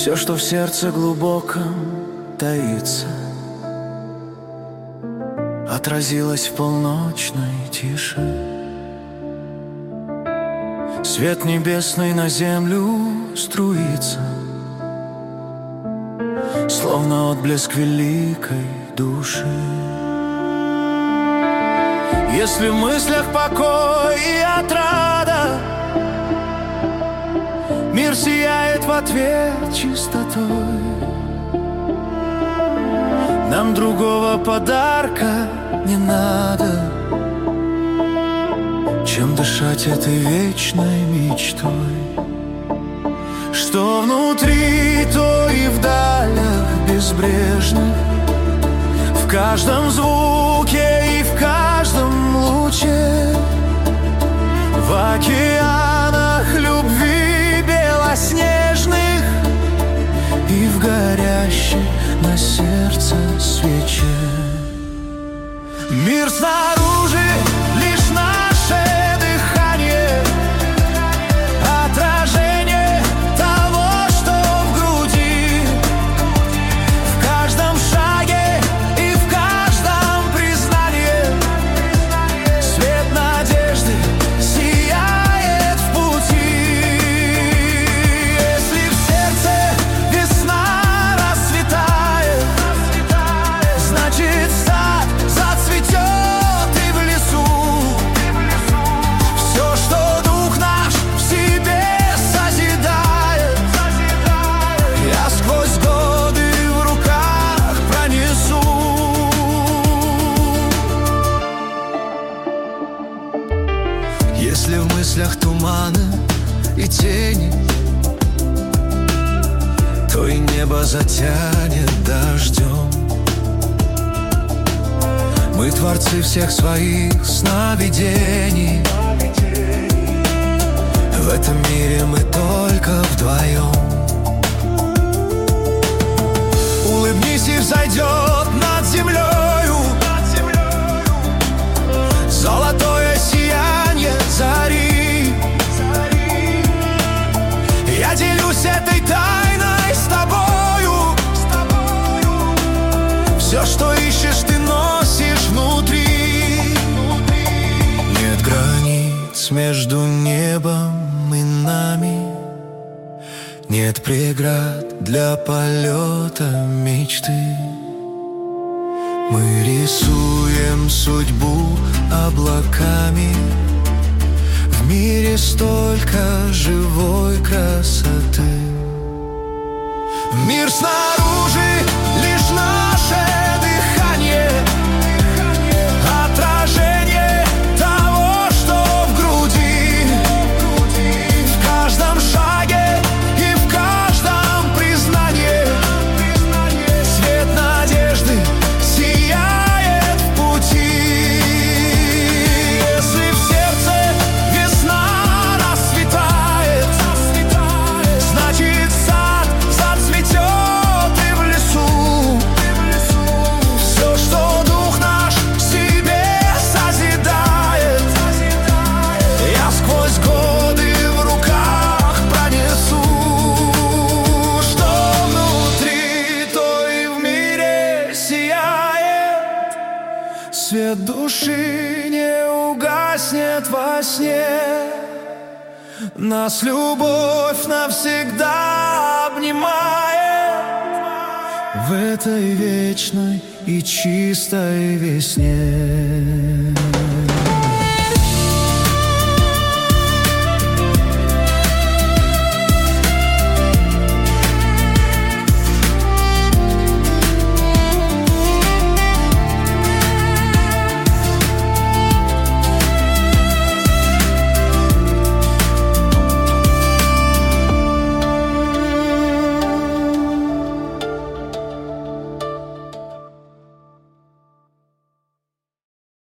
Все, что в сердце глубоком таится, отразилось в полночной тиши. Свет небесный на землю струится, словно отблеск великой души. Если в мыслях покой и отрада, мир сияет в ответ чистотой. Нам другого подарка не надо, чем дышать этой вечной мечтой. Что внутри, то и в далях безбрежных, в каждом звуке и в каждом луче, в океанах любви белоснежных и в горящей на сердце свече. Мир снаружи лишь наше дыхание, отражение того, что в груди, в каждом шаге и в каждом признании. Свет надежды сияет в пути. Если в сердце весна расцветает, значит сад зацветет и в лесу. Все, что дух наш в себе созидает, я сквозь годы в руках пронесу. Если в мыслях туманы и тени, то и небо затянет дождем. Мы творцы всех своих сновидений, в этом мире мы только вдвоем. Улыбнись, и взойдет над землею золотое сияние зари. Я делюсь этой тайной с тобою. Все, что ищешь, ты носишь внутри. Нет границ между небом и нами, нет преград для полета мечты. Мы рисуем судьбу облаками, в мире столько живой красоты. Мир снаружи лишь наше дыхание, отражение того, что в груди, в каждом шаге и в каждом признании. Свет надежды сияет в пути. Если в сердце весна расцветает, значит сад зацветет и в лесу. Все, что дух наш в себе созидает, я сквозь годы в руках пронесу. Что внутри, то и в мире сияет. Свет души не угаснет во сне. Нас любовь навсегда обнимает в этой вечной и чистой весне.